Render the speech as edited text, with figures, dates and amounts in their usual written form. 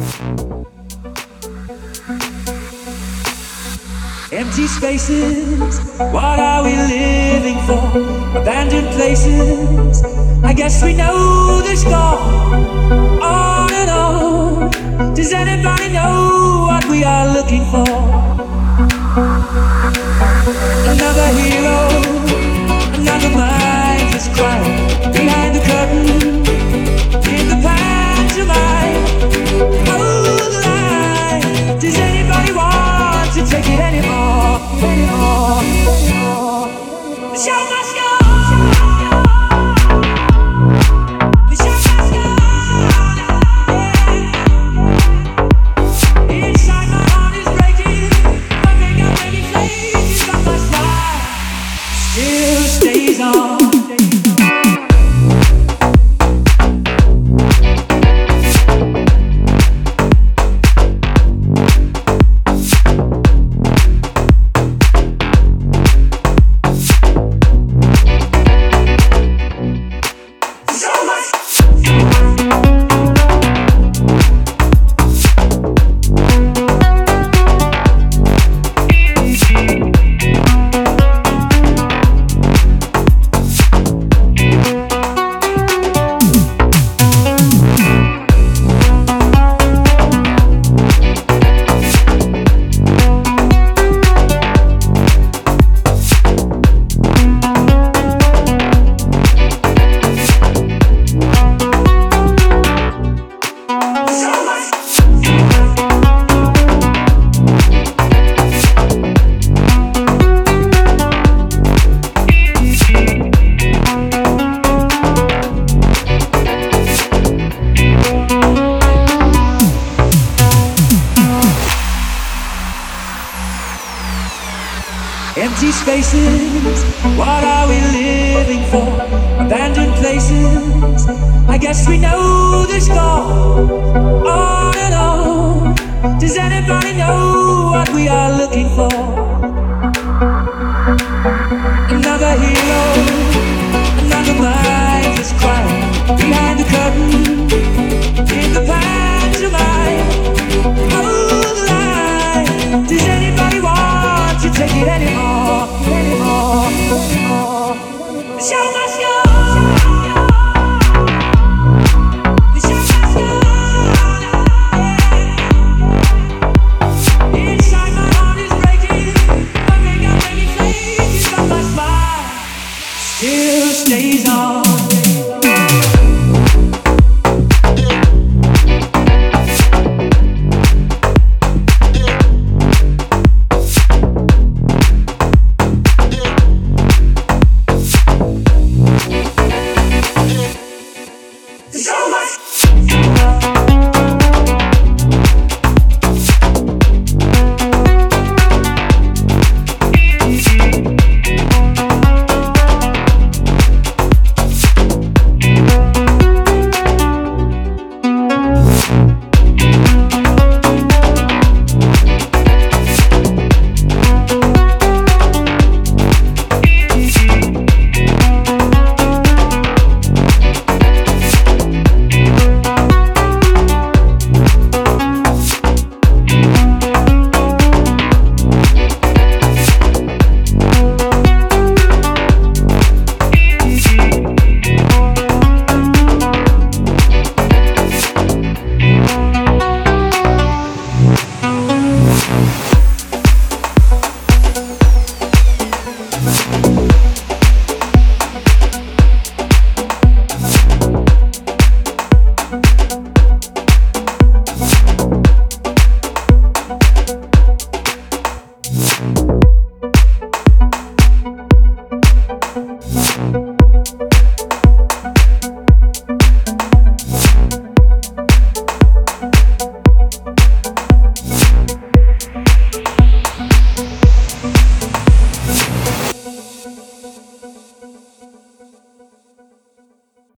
Empty spaces, what are we living for? Abandoned places, I guess we know the score. On and on, does anybody know what we are looking for? Another hero, another mindless crime. Behind the curtain, in the pantomime. Oh, the line, does anybody want to take it anymore? The show must go. The show must go. Inside my heart is breaking. My makeup making faces, but my smile still stays on. Empty spaces, what are we living for? Abandoned places, I guess we know the score. On and on, does anybody know what we are looking for? Another hero, another mindless crime. Behind the curtain, in the pantomime. Oh, the line, does anybody want to take it anymore? The show must go. The show must go. Inside my heart is breaking. My makeup making faces, but my smile still stays on. So much.